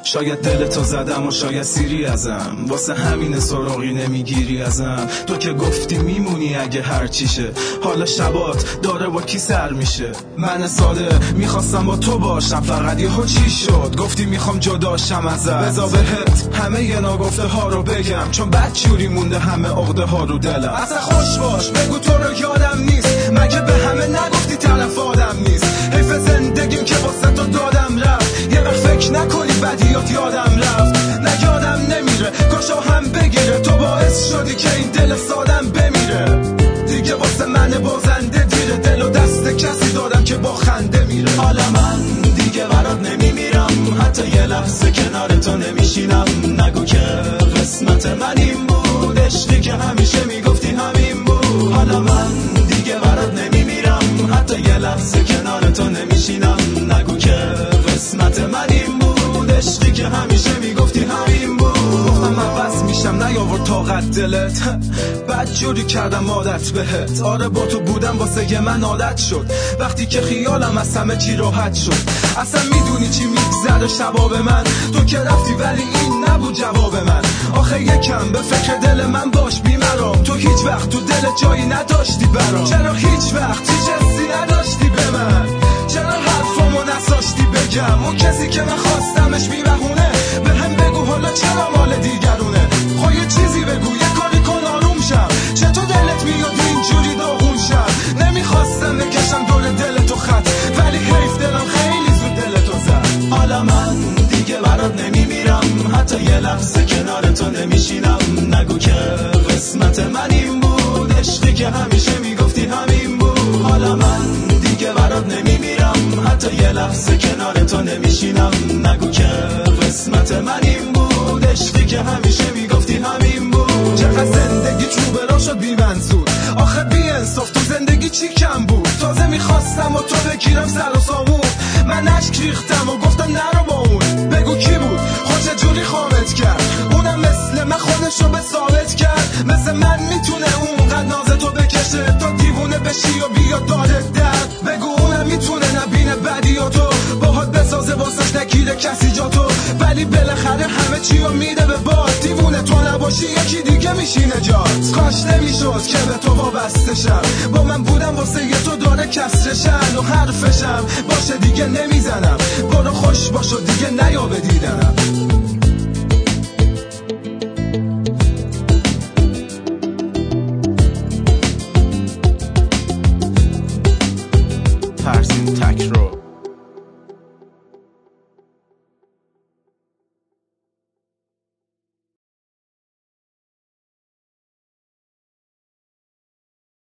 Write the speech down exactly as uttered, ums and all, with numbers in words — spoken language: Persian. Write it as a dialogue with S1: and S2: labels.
S1: شاید دلتو زدم و شاید سیری ازم، واسه همین سراغی نمیگیری ازم. تو که گفتی میمونی اگه هر چیشه، حالا شبات داره با کی سر میشه. من ساده میخواستم با تو باشم، فقط یهو چی شد گفتی میخوام جداشم ازت. بذار بهت همه ی ناگفته ها رو بگم، چون بدجوری مونده همه عقده ها رو دلم. اصلا خوش باش بگو تو رو یادم نیست، مگه به همه نگفتی طرف آدم نیست. حیف زندگیم که واسه تو دادم رفت، یه وقت فکر نکنی بدیات یادم رفت. نه یادم نمیره کاشا هم بگیره، تو باعث شدی که این دل سادم بمیره. دیگه واسه من بازنده دیره، دل و دست کسی دادم که با خنده میره. حالا من دیگه برات نمیمیرم، حتی یه لحظه کنار تو نمیشینم. نگو که قسمت من این بود، عشقی که همیشه میگفتی همین بود. حالا من دیگه برات نمیمیرم، حتی یه لحظه کنار تو نمیشینم. نگو که قسمت من این بود، عشقی که همیشه میگفتی همین بود. گفتم من بس میشم نیاورد طاقت دلت، بد جوری کردم عادت بهت. آره با تو بودم واسه یه من عادت شد، وقتی که خیالم از همه چی راحت شد. اصلا میدونی چی میگذره شباب من، تو که رفتی ولی این نبود جواب من. آخه یکم به فکر دل من باش بیمرام، تو هیچ وقت تو دل جایی نداشتی برام. چرا هیچ وقت هیچ حسی نداشتی به من، چرا حرفامو نساشتی بگم. اون کسی که من خواستمش بی‌بهونه، به هم بگو حالا چرا مال دیگرونه. خب یه چیزی بگو یه کاری کن آروم شم، چطور دلت میاد اینجوری داغون شم. نمیخواستم بکشم دور دل تو خط، ولی حیف دلم خیلی زود دل تو زد. حالا من دیگه برات نمیمیرم، حتی یه لحظه کنار تو نمیشینم. نگو که قسمت من این بود، عشقی که همیشه میگفتی همین بود. حالا من دیگه برات نمیمیرم، حتی یه لحظه کنار تو نمیشینم. نگو که قسمت من این بود، عشقی که همیشه میگفتی همین بود. چقدر زندگی چوبه را شد بی منظور، آخه بی انصاف تو زندگی چی کم بود. تازه میخواستم و تو بگیرم سر و سامون، من اشک ریختم و گفتم نرو با اون. بگو کی بود خوش جوری خامت کرد، اونم مثل من خودشو به ثابت کرد. مثل من میتونه اونقدر ناز تو بکشه، تو دیوونه بشی و بیا دادت درد. بگو اونم میتونه نبینه بدی و تو باهات بسازه واسش نگیره کسی جا تو، ولی بالاخره همه چی رو میده به باد. دیوونه تو نباشی یکی دیگه میشینه جات. کاش نمیشد که به تو وابسته شم، با من بودم واسه یه تو داره کسرشن و حرفشم باشه دیگه نمیزنم. برو خوش باش و دیگه نیا به دیدنم. ترسیم تک رو